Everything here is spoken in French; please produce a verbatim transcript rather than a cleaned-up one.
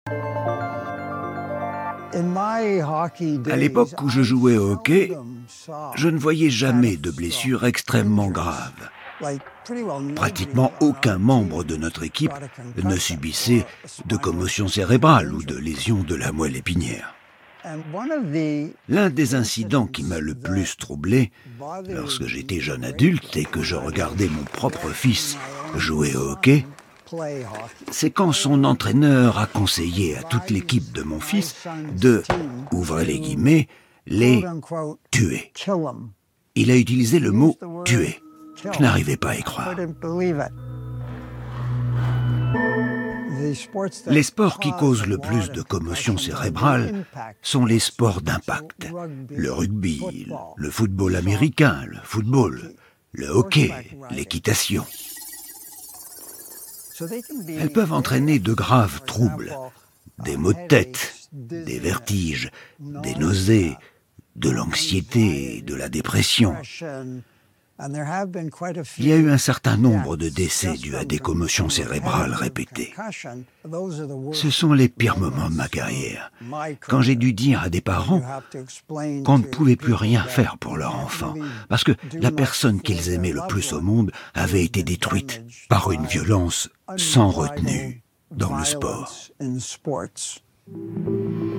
À l'époque où je jouais au hockey, je ne voyais jamais de blessures extrêmement graves. Pratiquement aucun membre de notre équipe ne subissait de commotion cérébrale ou de lésions de la moelle épinière. L'un des incidents qui m'a le plus troublé, lorsque j'étais jeune adulte et que je regardais mon propre fils jouer au hockey, c'est quand son entraîneur a conseillé à toute l'équipe de mon fils de, ouvrez les guillemets, les tuer. Il a utilisé le mot « tuer ». Je n'arrivais pas à y croire. Les sports qui causent le plus de commotion cérébrale sont les sports d'impact. Le rugby, le football américain, le football, le hockey, l'équitation. Elles peuvent entraîner de graves troubles, des maux de tête, des vertiges, des nausées, de l'anxiété et de la dépression. Il y a eu un certain nombre de décès dus à des commotions cérébrales répétées. Ce sont les pires moments de ma carrière, quand j'ai dû dire à des parents qu'on ne pouvait plus rien faire pour leur enfant, parce que la personne qu'ils aimaient le plus au monde avait été détruite par une violence sans retenue dans le sport.